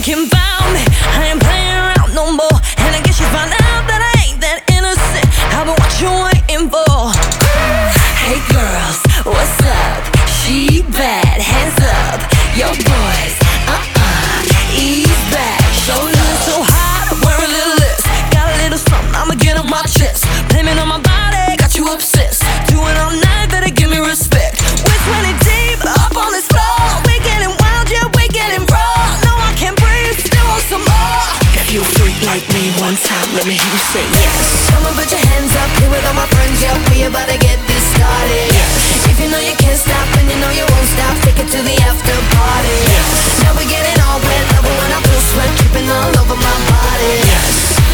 thinking about me. I ain't playing around no more. And I guess you found out that I ain't that innocent. I've been what you waiting for. Hey girls, what's up? She bad, hands up. Yo boys, ease back. Show love so hot, wear a little less. Got a little something, I'ma get on my chest. Blaming on my body, got you obsessed. Doing all night, better give me respect. We're 20 deep, up on this floor. We're getting wild, yeah, we're getting raw. No, I can't breathe, still want some more. If you freak like me one time, let me hear you say yes. Come on, put your hands up, here with all my friends, yeah, we about to get this started. Yes. If you know you can't stop and you know you won't stop, take it to the after party. Yes. Now we're getting all wet, love it when I feel sweat dripping all over my body. Yes.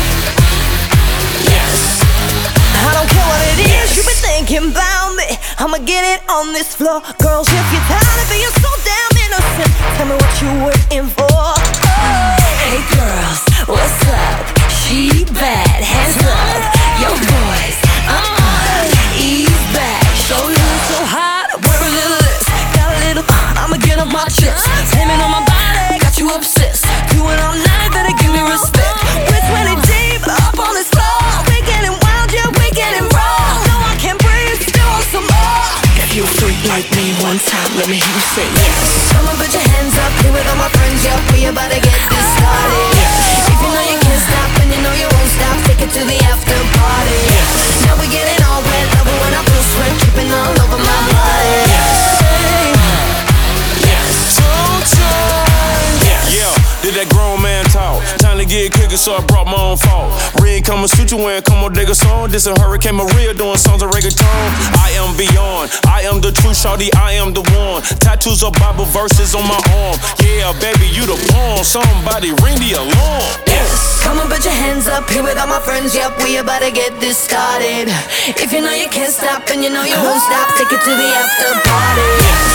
Yes. I don't care what it is you been thinking about me. I'ma get it on this floor. Girls, if you're tired of being so damn innocent, tell me what you waiting for. Hey girls, what's up? She bad, hands up. Yo boys, ease back. Show love so hot, wear a little less. Got a little I'ma get off my chest. Blaming on my body, got you obsessed. Doing all night, better give me respect. We're 20 deep, up on this floor. We're getting wild, yeah, we're getting raw. No, I can't breathe, still want some more. If you freak like me one time, let me hear you say yes. Come on, put your hands up, here with all my friends, yeah, we about to get this started. If you know you can't stop and you know you won't stop, take it to the after party. Now we're getting all wet, love it when I feel sweat dripping all over my body. Yeah, did that grown man talk? Time to get cooking, so I brought my own fault. Red Kama Sutra wearing Como Dega song. This a Hurricane Maria doing songs of reggaeton. I am beyond, I am the true shawty, I am the one. Tattoos of Bible verses on my arm. Yeah, baby, you the bomb. Somebody ring the alarm. Yes. Come on, put your hands up, here with all my friends, yep, we about to get this started. If you know you can't stop and you know you won't stop, take it to the after party.